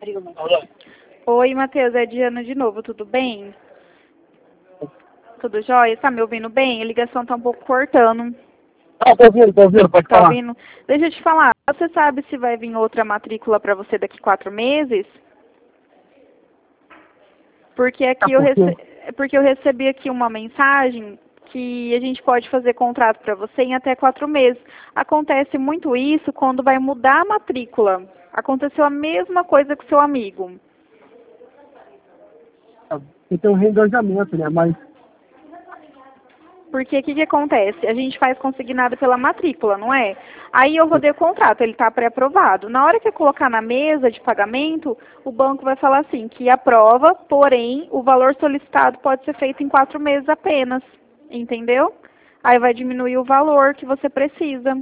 Oi, Matheus, é Diana de novo, tudo bem? Tudo jóia? Tá me ouvindo bem? A ligação tá um pouco cortando. Ah, tô ouvindo, pode Tá falar. ouvindo? Deixa eu te falar, você sabe se vai vir outra matrícula para você daqui 4 meses? Porque aqui porque eu recebi aqui uma mensagem que a gente pode fazer contrato para você em até 4 meses. Acontece muito isso quando vai mudar a matrícula. Aconteceu a mesma coisa com seu amigo. Tem um reengajamento, né? Mas Porque o que acontece? A gente faz consignado pela matrícula, não é? Aí eu rodei o contrato, ele está pré-aprovado. Na hora que eu colocar na mesa de pagamento, o banco vai falar assim, que aprova, porém, o valor solicitado pode ser feito em 4 meses apenas. Entendeu? Aí vai diminuir o valor que você precisa.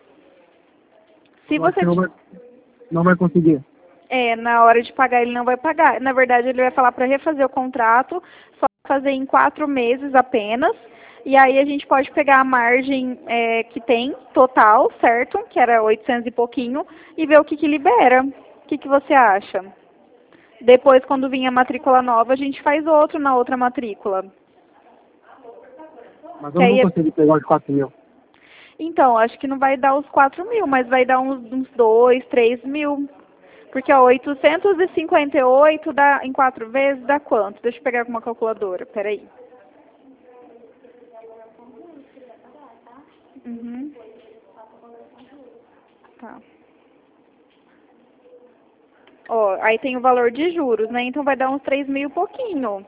Se você... não vai conseguir. Na hora de pagar ele não vai pagar. Na verdade, ele vai falar para refazer o contrato, só fazer em 4 meses apenas. E aí a gente pode pegar a margem que tem, total, certo? Que era 800 e pouquinho, e ver o que libera. O que você acha? Depois, quando vir a matrícula nova, a gente faz outro na outra matrícula. Mas eu não consigo pegar os 4 mil. Então, acho que não vai dar os 4 mil, mas vai dar uns 2, 3 mil. Porque, ó, 858 dá, em 4 vezes dá quanto? Deixa eu pegar com uma calculadora, peraí. Uhum. Tá. Ó, aí tem o valor de juros, né? Então vai dar uns 3 mil e pouquinho.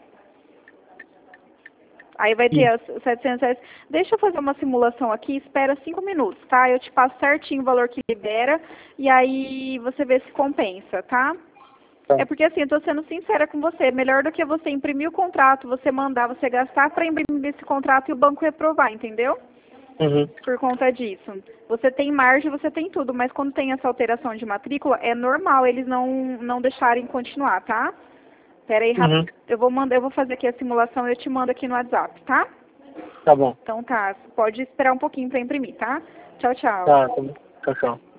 Aí vai ter as 700 reais. Deixa eu fazer uma simulação aqui, espera 5 minutos, tá? Eu te passo certinho o valor que libera e aí você vê se compensa, tá? É porque assim, eu tô sendo sincera com você, melhor do que você imprimir o contrato, você mandar, você gastar para imprimir esse contrato e o banco reprovar, entendeu? Uhum. Por conta disso. Você tem margem, você tem tudo, mas quando tem essa alteração de matrícula, é normal eles não deixarem continuar, tá? Pera aí, rápido. Eu vou fazer aqui a simulação e eu te mando aqui no WhatsApp, tá? Tá bom. Então tá, pode esperar um pouquinho para imprimir, tá? Tchau, tchau. Tá, tchau, tchau.